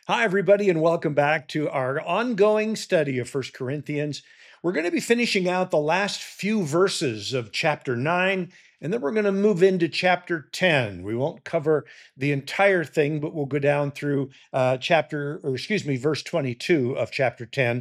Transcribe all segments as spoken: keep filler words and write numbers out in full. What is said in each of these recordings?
Hi, everybody, and welcome back to our ongoing study of First Corinthians. We're going to be finishing out the last few verses of chapter nine, and then we're going to move into chapter ten. We won't cover the entire thing, but we'll go down through uh, chapter, or excuse me, verse twenty-two of chapter ten.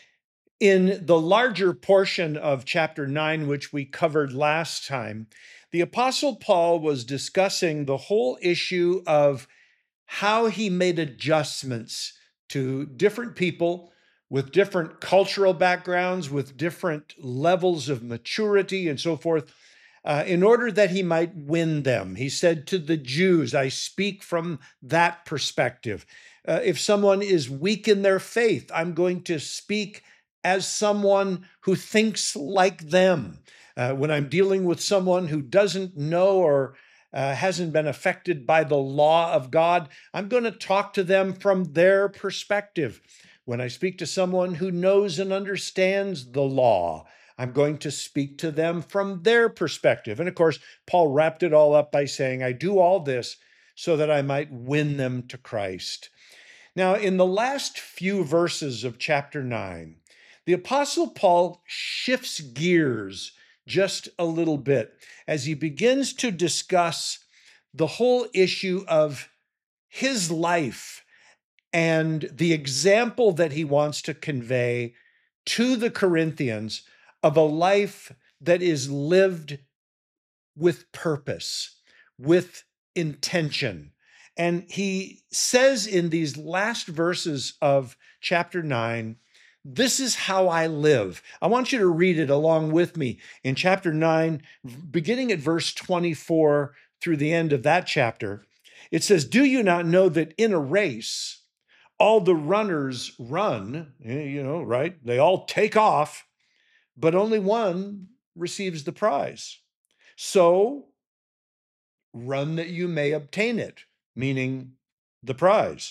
In the larger portion of chapter nine, which we covered last time, the Apostle Paul was discussing the whole issue of how he made adjustments to different people with different cultural backgrounds, with different levels of maturity and so forth, uh, in order that he might win them. He said to the Jews, I speak from that perspective. Uh, if someone is weak in their faith, I'm going to speak as someone who thinks like them. Uh, when I'm dealing with someone who doesn't know or Uh, hasn't been affected by the law of God, I'm going to talk to them from their perspective. When I speak to someone who knows and understands the law, I'm going to speak to them from their perspective. And of course, Paul wrapped it all up by saying, I do all this so that I might win them to Christ. Now, in the last few verses of chapter nine, the Apostle Paul shifts gears just a little bit as he begins to discuss the whole issue of his life and the example that he wants to convey to the Corinthians of a life that is lived with purpose, with intention. And he says in these last verses of chapter nine, this is how I live. I want you to read it along with me in chapter nine, beginning at verse twenty-four through the end of that chapter. It says, do you not know that in a race, all the runners run, you know, right? They all take off, but only one receives the prize. So run that you may obtain it, meaning the prize.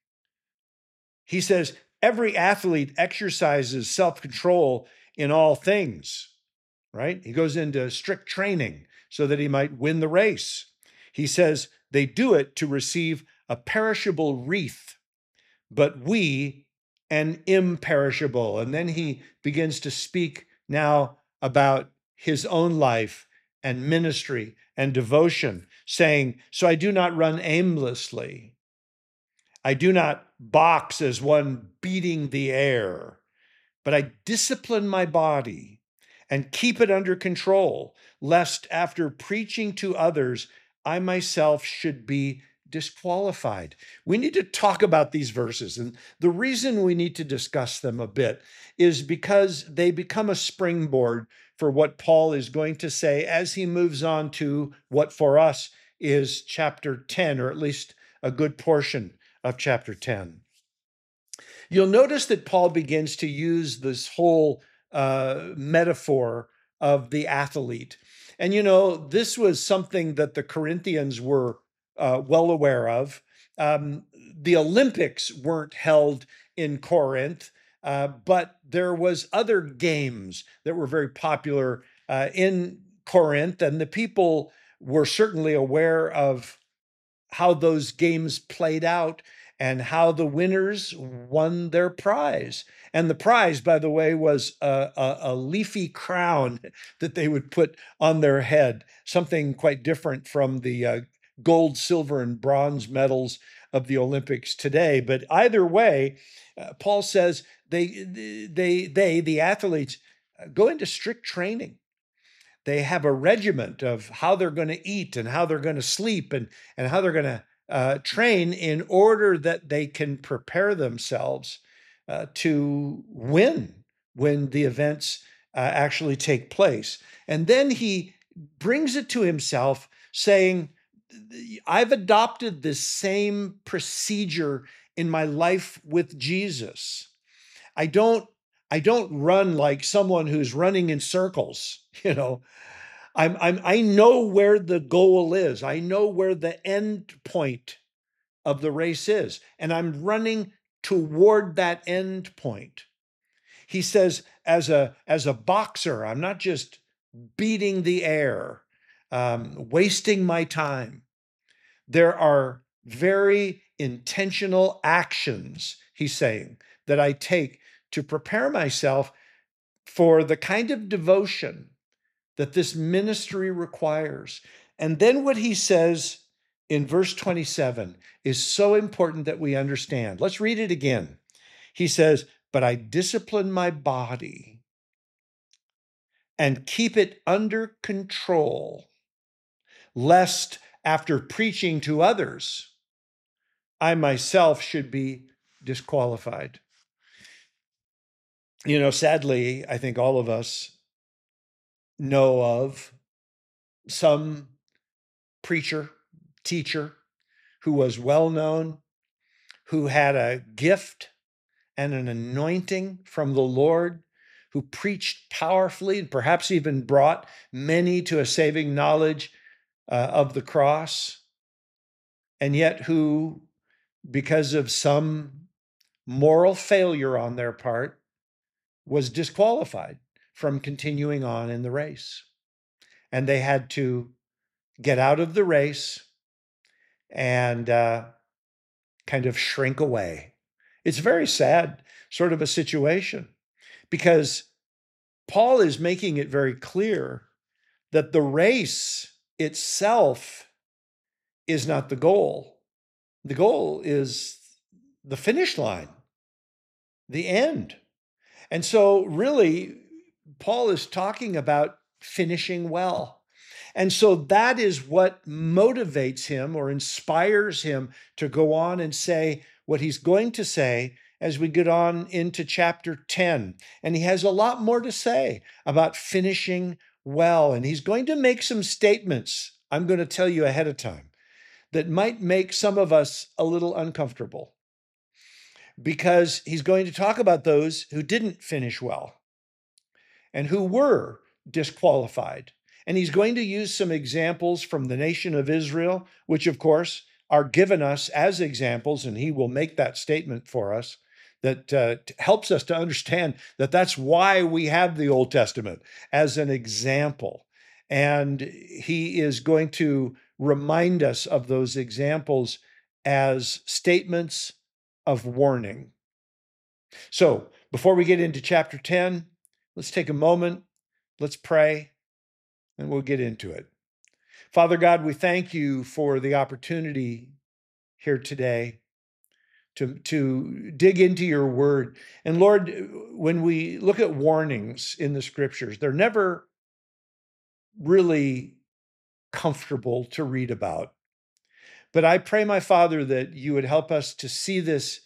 He says, every athlete exercises self-control in all things, right? He goes into strict training so that he might win the race. He says they do it to receive a perishable wreath, but we an imperishable. And then he begins to speak now about his own life and ministry and devotion, saying, so I do not run aimlessly. I do not box as one beating the air, but I discipline my body and keep it under control, lest after preaching to others, I myself should be disqualified. We need to talk about these verses. And the reason we need to discuss them a bit is because they become a springboard for what Paul is going to say as he moves on to what for us is chapter ten, or at least a good portion of chapter ten. You'll notice that Paul begins to use this whole uh, metaphor of the athlete. And, you know, this was something that the Corinthians were uh, well aware of. Um, the Olympics weren't held in Corinth, uh, but there was other games that were very popular uh, in Corinth, and the people were certainly aware of how those games played out and how the winners won their prize. And the prize, by the way, was a, a, a leafy crown that they would put on their head, something quite different from the uh, gold, silver, and bronze medals of the Olympics today. But either way, uh, Paul says they, they, they, the athletes, go into strict training. They have a regiment of how they're going to eat and how they're going to sleep and, and how they're going to uh, train in order that they can prepare themselves uh, to win when the events uh, actually take place. And then he brings it to himself, saying, I've adopted this same procedure in my life with Jesus. I don't I don't run like someone who's running in circles, you know. I'm, I'm, I know where the goal is. I know where the end point of the race is, and I'm running toward that end point. He says, as a, as a boxer, I'm not just beating the air, um, wasting my time. There are very intentional actions, he's saying, that I take to prepare myself for the kind of devotion that this ministry requires. And then what he says in verse twenty-seven is so important that we understand. Let's read it again. He says, "But I discipline my body and keep it under control, lest after preaching to others, I myself should be disqualified." You know, sadly, I think all of us know of some preacher, teacher who was well known, who had a gift and an anointing from the Lord, who preached powerfully and perhaps even brought many to a saving knowledge uh, of the cross, and yet who, because of some moral failure on their part, was disqualified from continuing on in the race. And they had to get out of the race and uh, kind of shrink away. It's a very sad sort of a situation, because Paul is making it very clear that the race itself is not the goal. The goal is the finish line, the end. And so really, Paul is talking about finishing well. And so that is what motivates him or inspires him to go on and say what he's going to say as we get on into chapter ten. And he has a lot more to say about finishing well. And he's going to make some statements, I'm going to tell you ahead of time, that might make some of us a little uncomfortable, because he's going to talk about those who didn't finish well and who were disqualified. And he's going to use some examples from the nation of Israel, which of course are given us as examples, and he will make that statement for us that uh, helps us to understand that that's why we have the Old Testament as an example. And he is going to remind us of those examples as statements of warning. So before we get into chapter ten, let's take a moment, let's pray, and we'll get into it. Father God, we thank you for the opportunity here today to, to dig into your word. And Lord, when we look at warnings in the scriptures, they're never really comfortable to read about. But I pray, my Father, that you would help us to see this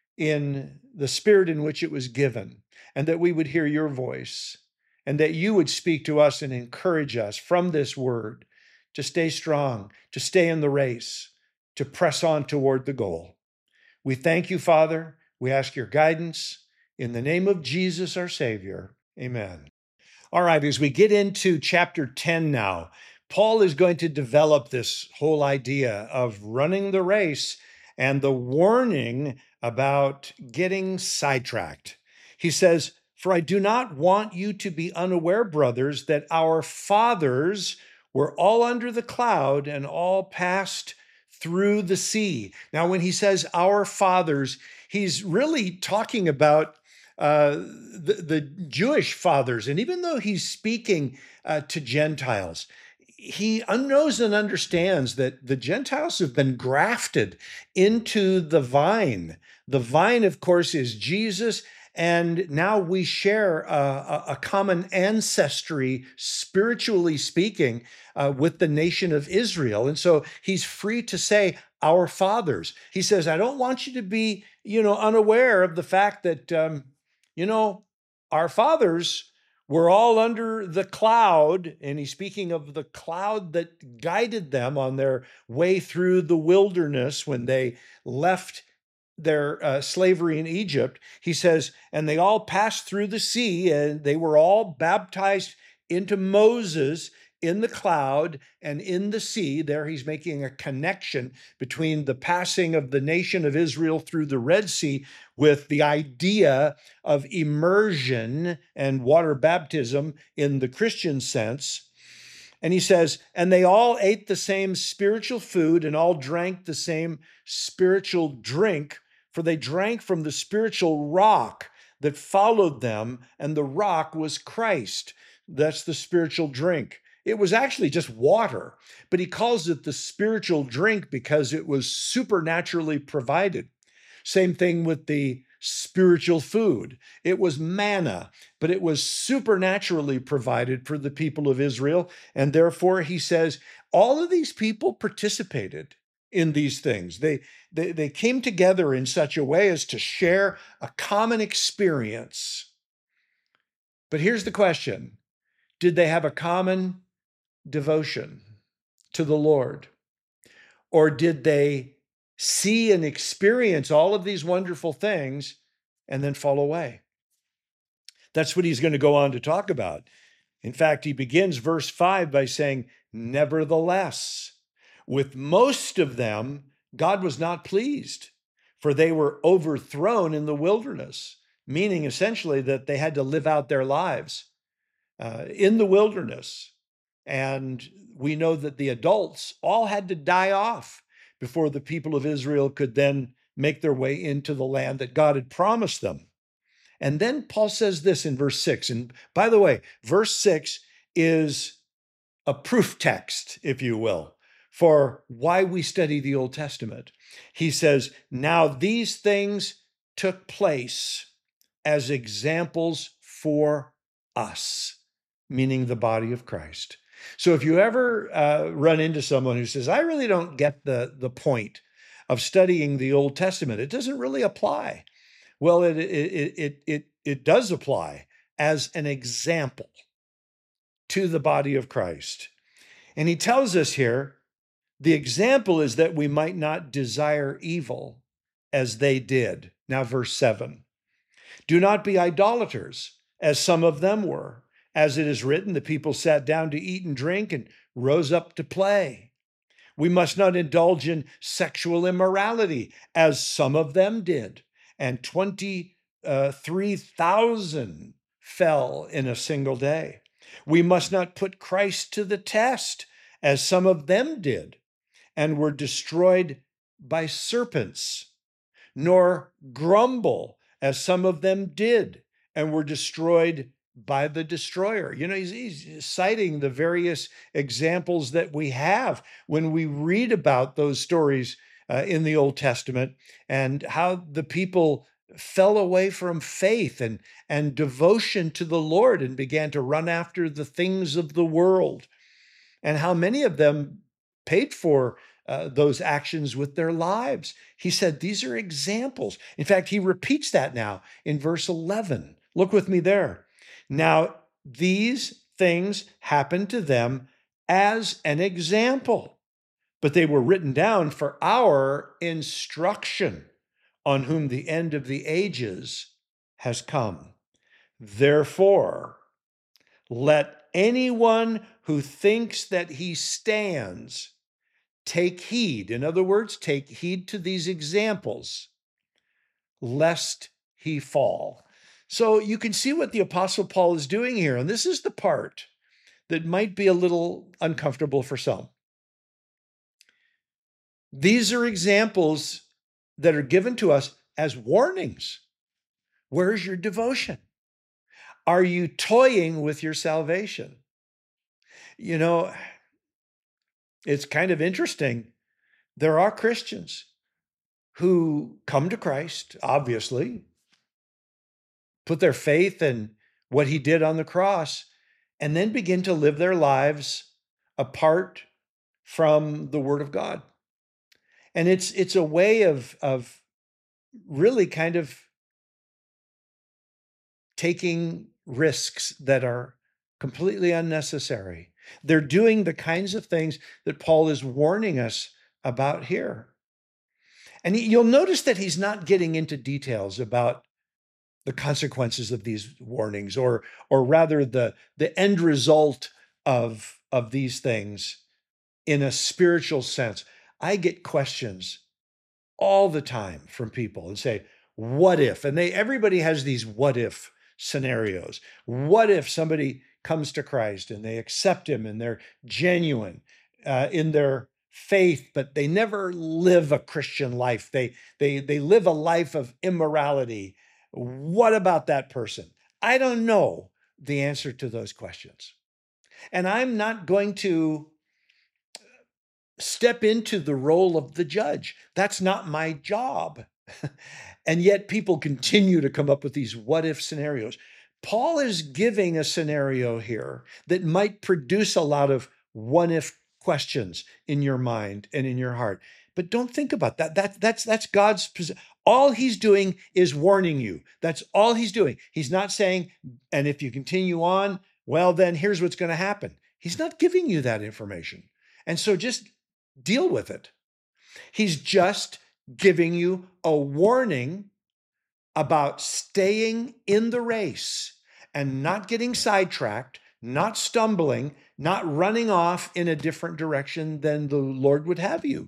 in the spirit in which it was given, and that we would hear your voice, and that you would speak to us and encourage us from this word to stay strong, to stay in the race, to press on toward the goal. We thank you, Father. We ask your guidance in the name of Jesus, our Savior. Amen. All right, as we get into chapter ten now, Paul is going to develop this whole idea of running the race and the warning about getting sidetracked. He says, "For I do not want you to be unaware, brothers, that our fathers were all under the cloud and all passed through the sea." Now, when he says our fathers, he's really talking about uh, the, the Jewish fathers. And even though he's speaking uh, to Gentiles, he knows and understands that the Gentiles have been grafted into the vine. The vine, of course, is Jesus. And now we share a, a common ancestry, spiritually speaking, uh, with the nation of Israel. And so he's free to say, our fathers. He says, I don't want you to be, you know, unaware of the fact that, um, you know, our fathers were all under the cloud. And he's speaking of the cloud that guided them on their way through the wilderness when they left their uh, slavery in Egypt. He says, and they all passed through the sea, and they were all baptized into Moses in the cloud and in the sea. There he's making a connection between the passing of the nation of Israel through the Red Sea with the idea of immersion and water baptism in the Christian sense. And he says, and they all ate the same spiritual food and all drank the same spiritual drink, for they drank from the spiritual rock that followed them, and the rock was Christ. That's the spiritual drink. It was actually just water, but he calls it the spiritual drink because it was supernaturally provided. Same thing with the spiritual food. It was manna, but it was supernaturally provided for the people of Israel. And therefore, he says, all of these people participated in these things. They, they, they came together in such a way as to share a common experience. But here's the question. Did they have a common devotion to the Lord? Or did they see and experience all of these wonderful things and then fall away? That's what he's going to go on to talk about. In fact, he begins verse five by saying, nevertheless, with most of them, God was not pleased, for they were overthrown in the wilderness, meaning essentially that they had to live out their lives uh, in the wilderness. And we know that the adults all had to die off before the people of Israel could then make their way into the land that God had promised them. And then Paul says this in verse six. And by the way, verse six is a proof text, if you will, for why we study the Old Testament. He says, now these things took place as examples for us, meaning the body of Christ. So if you ever uh, run into someone who says, I really don't get the, the point of studying the Old Testament, it doesn't really apply. Well, it, it, it, it, it does apply as an example to the body of Christ. And he tells us here, the example is that we might not desire evil as they did. Now, verse seven, do not be idolaters, as some of them were. As it is written, the people sat down to eat and drink and rose up to play. We must not indulge in sexual immorality, as some of them did. And twenty-three thousand fell in a single day. We must not put Christ to the test, as some of them did, and were destroyed by serpents, nor grumble, as some of them did, and were destroyed by the destroyer. You know, he's, he's citing the various examples that we have when we read about those stories uh, in the Old Testament and how the people fell away from faith and, and devotion to the Lord and began to run after the things of the world, and how many of them paid for uh, those actions with their lives. He said, these are examples. In fact, he repeats that now in verse eleven. Look with me there. Now, these things happened to them as an example, but they were written down for our instruction, on whom the end of the ages has come. Therefore, let anyone who thinks that he stands take heed. In other words, take heed to these examples, lest he fall. So you can see what the Apostle Paul is doing here. And this is the part that might be a little uncomfortable for some. These are examples that are given to us as warnings. Where's your devotion? Are you toying with your salvation? You know, it's kind of interesting. There are Christians who come to Christ, obviously, put their faith in what he did on the cross, and then begin to live their lives apart from the Word of God. And it's it's a way of, of really kind of taking risks that are completely unnecessary. They're doing the kinds of things that Paul is warning us about here. And you'll notice that he's not getting into details about the consequences of these warnings, or, or rather the, the end result of, of these things in a spiritual sense. I get questions all the time from people and say, what if? And they everybody has these what if scenarios. What if somebody, comes to Christ and they accept him and they're genuine uh, in their faith, but they never live a Christian life. They, they, they live a life of immorality. What about that person? I don't know the answer to those questions. And I'm not going to step into the role of the judge. That's not my job. And yet people continue to come up with these what if scenarios. Paul is giving a scenario here that might produce a lot of what if questions in your mind and in your heart. But don't think about that. That that's that's God's position. All he's doing is warning you. That's all he's doing. He's not saying, and if you continue on, well, then here's what's going to happen. He's not giving you that information. And so just deal with it. He's just giving you a warning about staying in the race and not getting sidetracked, not stumbling, not running off in a different direction than the Lord would have you.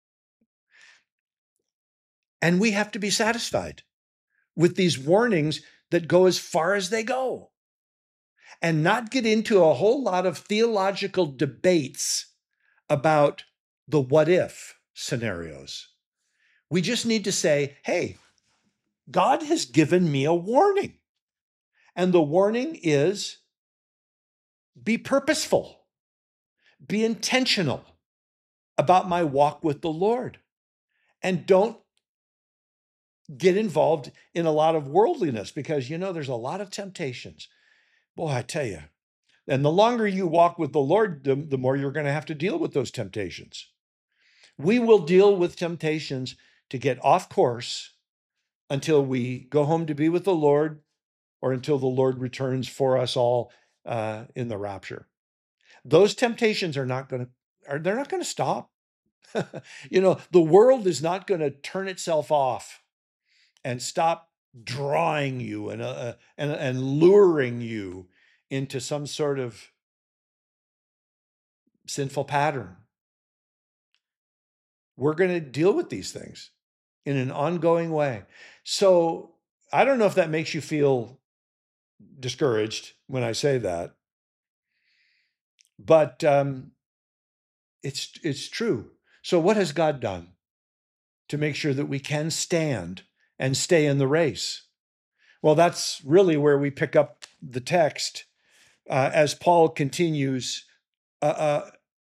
And we have to be satisfied with these warnings that go as far as they go and not get into a whole lot of theological debates about the what if scenarios. We just need to say, hey, God has given me a warning. And the warning is be purposeful, be intentional about my walk with the Lord. And don't get involved in a lot of worldliness because, you know, there's a lot of temptations. Boy, I tell you. And the longer you walk with the Lord, the, the more you're going to have to deal with those temptations. We will deal with temptations to get off course until we go home to be with the Lord or until the Lord returns for us all uh, in the rapture. Those temptations are not going to, are they're not going to stop. You know, the world is not going to turn itself off and stop drawing you and, uh, and, and luring you into some sort of sinful pattern. We're going to deal with these things in an ongoing way. So I don't know if that makes you feel discouraged when I say that, but um, it's it's true. So what has God done to make sure that we can stand and stay in the race? Well, that's really where we pick up the text uh, as Paul continues uh, uh,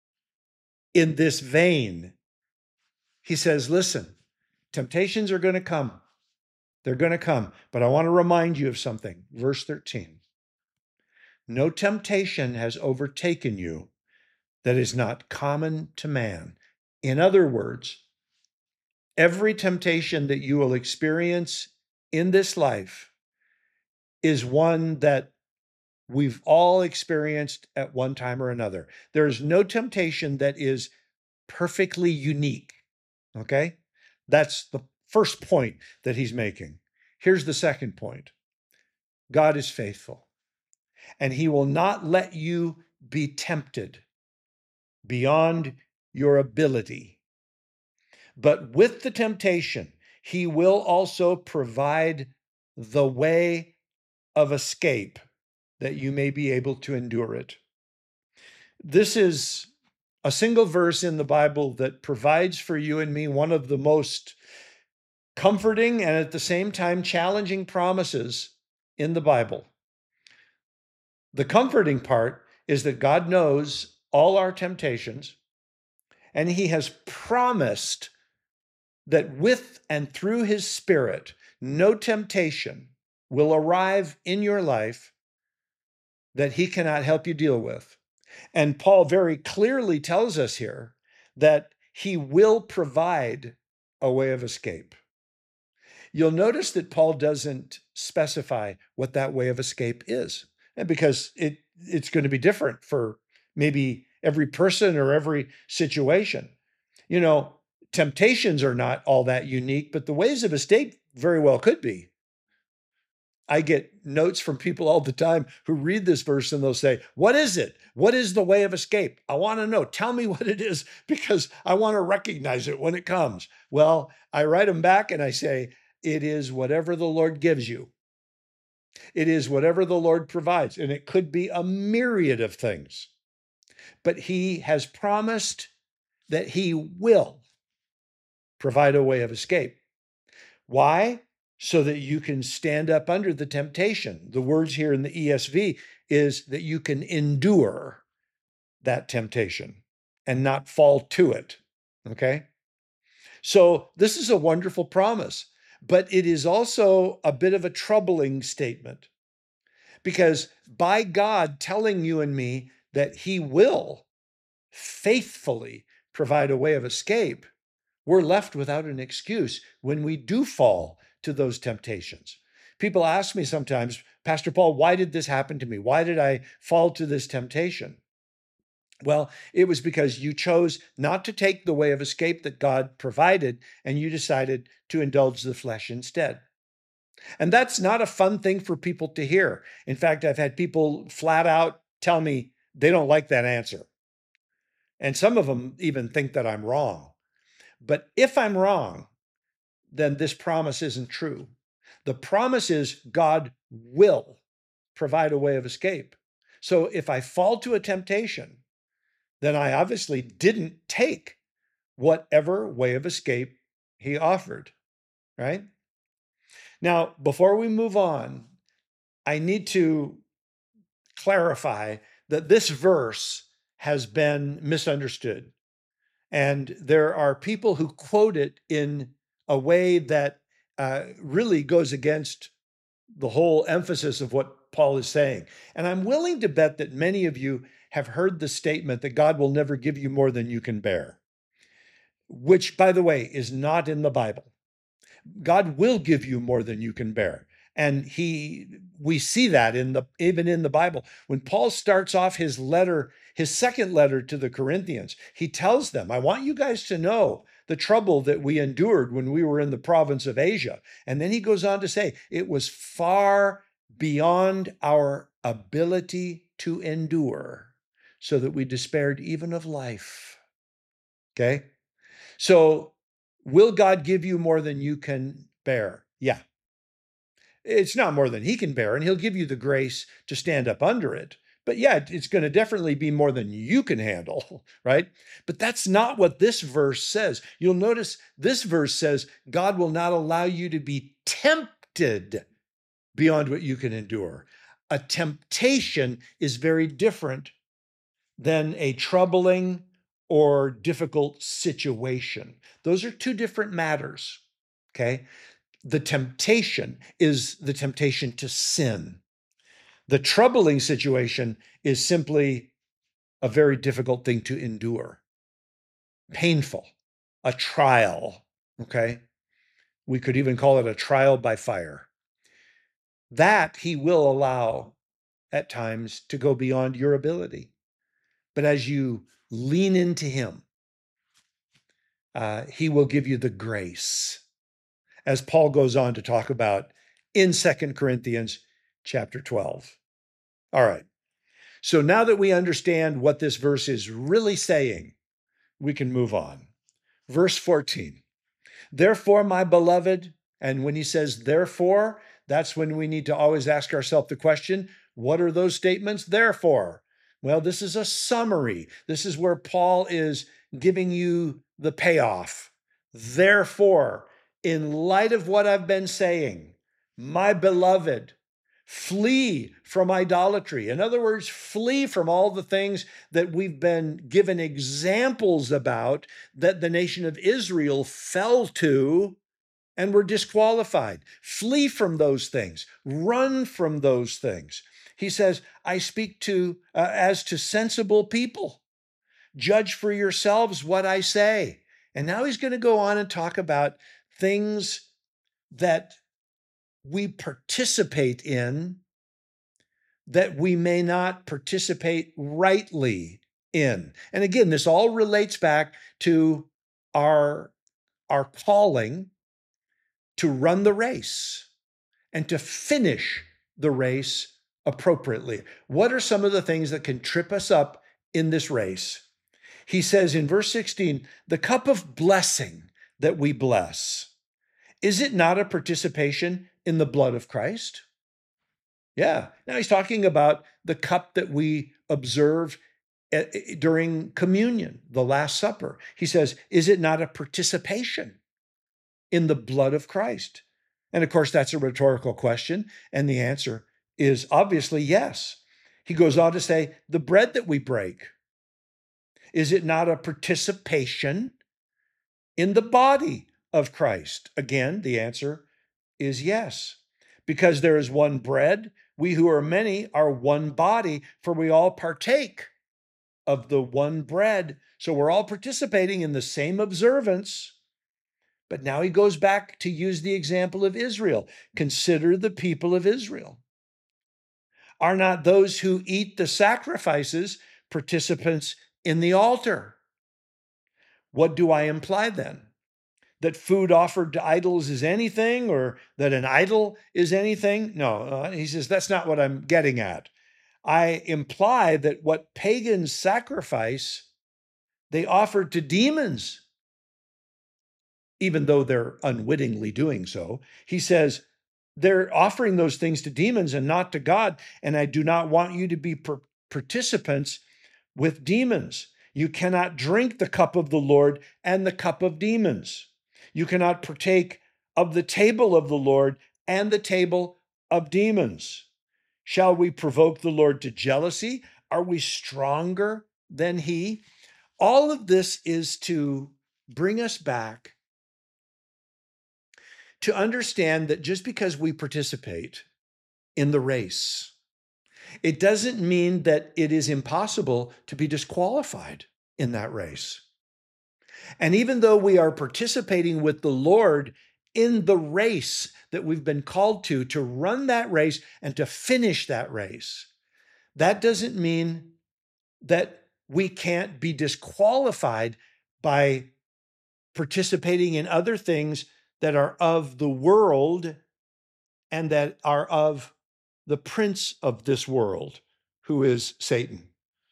in this vein. He says, listen, temptations are going to come. They're going to come. But I want to remind you of something. Verse thirteen. No temptation has overtaken you that is not common to man. In other words, every temptation that you will experience in this life is one that we've all experienced at one time or another. There is no temptation that is perfectly unique. Okay? That's the first point that he's making. Here's the second point. God is faithful, and he will not let you be tempted beyond your ability. But with the temptation, he will also provide the way of escape that you may be able to endure it. This is a single verse in the Bible that provides for you and me one of the most comforting and at the same time challenging promises in the Bible. The comforting part is that God knows all our temptations, and he has promised that with and through his Spirit, no temptation will arrive in your life that he cannot help you deal with. And Paul very clearly tells us here that he will provide a way of escape. You'll notice that Paul doesn't specify what that way of escape is, and because it, it's going to be different for maybe every person or every situation. You know, temptations are not all that unique, but the ways of escape very well could be. I get notes from people all the time who read this verse and they'll say, what is it? What is the way of escape? I want to know. Tell me what it is because I want to recognize it when it comes. Well, I write them back and I say, it is whatever the Lord gives you. It is whatever the Lord provides, and it could be a myriad of things. But he has promised that he will provide a way of escape. Why? So that you can stand up under the temptation. The words here in the E S V is that you can endure that temptation and not fall to it. Okay? So this is a wonderful promise, but it is also a bit of a troubling statement, because by God telling you and me that he will faithfully provide a way of escape, we're left without an excuse when we do fall to those temptations. People ask me sometimes, Pastor Paul, why did this happen to me? Why did I fall to this temptation? Well, it was because you chose not to take the way of escape that God provided, and you decided to indulge the flesh instead. And that's not a fun thing for people to hear. In fact, I've had people flat out tell me they don't like that answer. And some of them even think that I'm wrong. But if I'm wrong, then this promise isn't true. The promise is God will provide a way of escape. So if I fall to a temptation, then I obviously didn't take whatever way of escape he offered, right? Now, before we move on, I need to clarify that this verse has been misunderstood. And there are people who quote it in a way that uh, really goes against the whole emphasis of what Paul is saying. And I'm willing to bet that many of you have heard the statement that God will never give you more than you can bear, which, by the way, is not in the Bible. God will give you more than you can bear. And he, we see that in the, even in the Bible. When Paul starts off his letter, his second letter to the Corinthians, he tells them, I want you guys to know the trouble that we endured when we were in the province of Asia. And then he goes on to say, it was far beyond our ability to endure, so that we despaired even of life. Okay? So, will God give you more than you can bear? Yeah. It's not more than he can bear, and he'll give you the grace to stand up under it. But yeah, it's going to definitely be more than you can handle, right? But that's not what this verse says. You'll notice this verse says, God will not allow you to be tempted beyond what you can endure. A temptation is very different than a troubling or difficult situation. Those are two different matters, okay? The temptation is the temptation to sin. The troubling situation is simply a very difficult thing to endure. Painful, a trial, okay? We could even call it a trial by fire. That he will allow at times to go beyond your ability. But as you lean into him, uh, he will give you the grace, as Paul goes on to talk about in Second Corinthians chapter twelve. All right. So now that we understand what this verse is really saying, we can move on. Verse fourteen. Therefore, my beloved, and when he says therefore, that's when we need to always ask ourselves the question, what are those statements there for? Well, this is a summary. This is where Paul is giving you the payoff. Therefore, in light of what I've been saying, my beloved, flee from idolatry. In other words, flee from all the things that we've been given examples about that the nation of Israel fell to and were disqualified. Flee from those things. Run from those things. He says, I speak to uh, as to sensible people. Judge for yourselves what I say. And now he's going to go on and talk about things that we participate in that we may not participate rightly in. And again, this all relates back to our, our calling to run the race and to finish the race appropriately. What are some of the things that can trip us up in this race? He says in verse sixteen, the cup of blessing that we bless, is it not a participation in the blood of Christ? Yeah. Now he's talking about the cup that we observe at, during communion, the Last Supper. He says, is it not a participation in the blood of Christ? And of course, that's a rhetorical question. And the answer is obviously yes. He goes on to say, the bread that we break, is it not a participation in the body of Christ? Again, the answer is yes. Because there is one bread, we who are many are one body, for we all partake of the one bread. So we're all participating in the same observance. But now he goes back to use the example of Israel. Consider the people of Israel. Are not those who eat the sacrifices participants in the altar? What do I imply then? That food offered to idols is anything, or that an idol is anything? No, uh, he says, that's not what I'm getting at. I imply that what pagans sacrifice, they offered to demons, even though they're unwittingly doing so. He says, they're offering those things to demons and not to God, and I do not want you to be per- participants with demons. You cannot drink the cup of the Lord and the cup of demons. You cannot partake of the table of the Lord and the table of demons. Shall we provoke the Lord to jealousy? Are we stronger than he? All of this is to bring us back to understand that just because we participate in the race, it doesn't mean that it is impossible to be disqualified in that race. And even though we are participating with the Lord in the race that we've been called to, to run that race and to finish that race, that doesn't mean that we can't be disqualified by participating in other things that are of the world and that are of the prince of this world, who is Satan.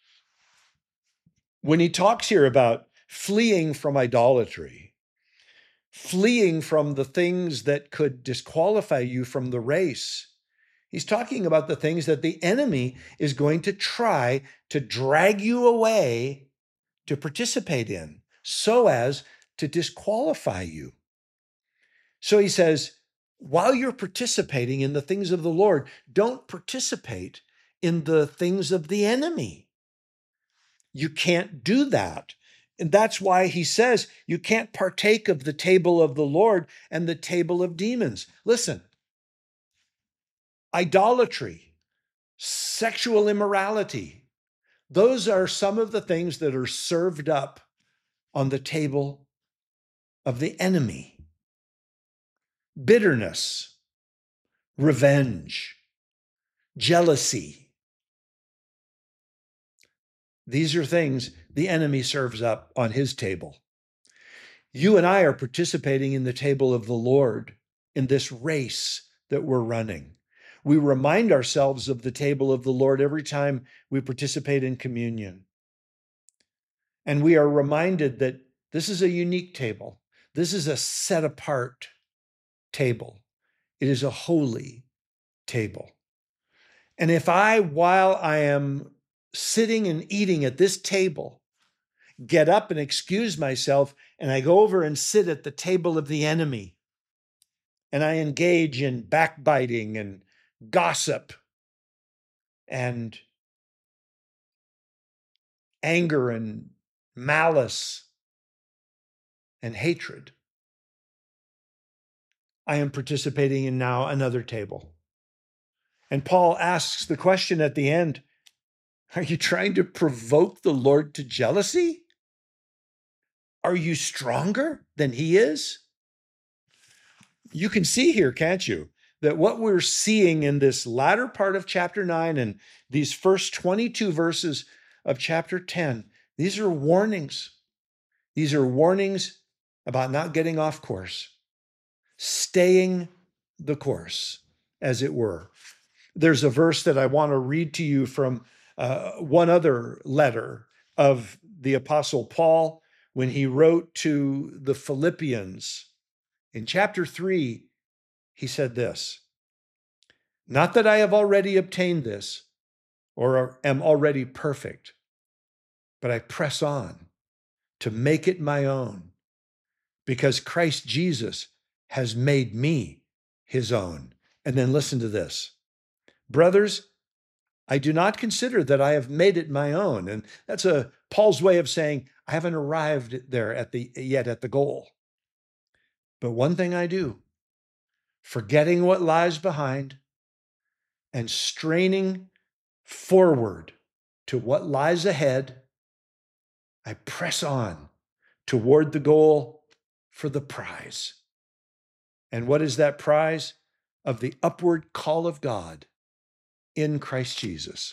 When he talks here about fleeing from idolatry, fleeing from the things that could disqualify you from the race, he's talking about the things that the enemy is going to try to drag you away to participate in, so as to disqualify you. So he says, while you're participating in the things of the Lord, don't participate in the things of the enemy. You can't do that. And that's why he says you can't partake of the table of the Lord and the table of demons. Listen, idolatry, sexual immorality, those are some of the things that are served up on the table of the enemy. Bitterness, revenge, jealousy. These are things the enemy serves up on his table. You and I are participating in the table of the Lord in this race that we're running. We remind ourselves of the table of the Lord every time we participate in communion. And we are reminded that this is a unique table. This is a set apart table. It is a holy table. And if I, while I am sitting and eating at this table, get up and excuse myself, and I go over and sit at the table of the enemy, and I engage in backbiting and gossip and anger and malice and hatred, I am participating in now another table. And Paul asks the question at the end, are you trying to provoke the Lord to jealousy? Are you stronger than he is? You can see here, can't you, that what we're seeing in this latter part of chapter nine and these first twenty-two verses of chapter ten, these are warnings. These are warnings about not getting off course, staying the course, as it were. There's a verse that I want to read to you from uh, one other letter of the Apostle Paul when he wrote to the Philippians. In chapter three, he said this, Not that I have already obtained this or am already perfect, but I press on to make it my own because Christ Jesus has made me his own. And then listen to this. Brothers, I do not consider that I have made it my own. And that's a Paul's way of saying, I haven't arrived there at the yet at the goal. But one thing I do, forgetting what lies behind and straining forward to what lies ahead, I press on toward the goal for the prize. And what is that prize? Of the upward call of God in Christ Jesus.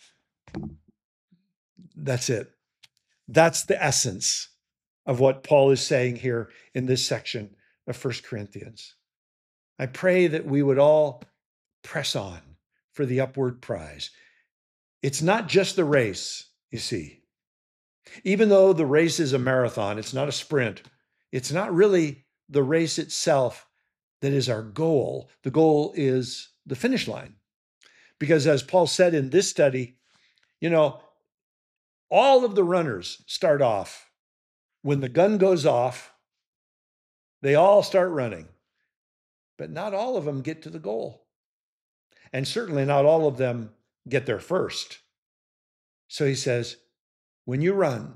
That's it. That's the essence of what Paul is saying here in this section of First Corinthians. I pray that we would all press on for the upward prize. It's not just the race, you see. Even though the race is a marathon, it's not a sprint. It's not really the race itself that is our goal. The goal is the finish line. Because as Paul said in this study, you know, all of the runners start off. When the gun goes off, they all start running. But not all of them get to the goal. And certainly not all of them get there first. So he says, when you run,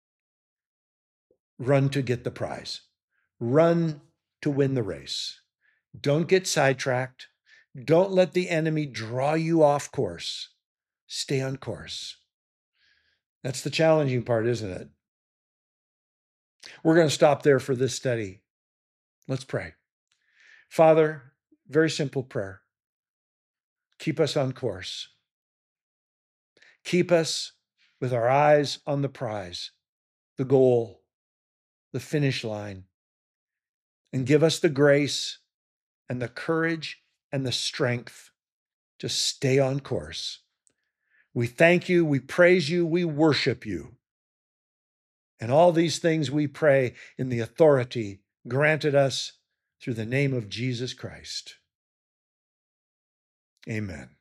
run to get the prize. Run to win the race. Don't get sidetracked. Don't let the enemy draw you off course. Stay on course. That's the challenging part, isn't it? We're going to stop there for this study. Let's pray. Father, very simple prayer. Keep us on course. Keep us with our eyes on the prize, the goal, the finish line, and give us the grace and the courage and the strength to stay on course. We thank you, we praise you, we worship you. And all these things we pray in the authority granted us through the name of Jesus Christ. Amen.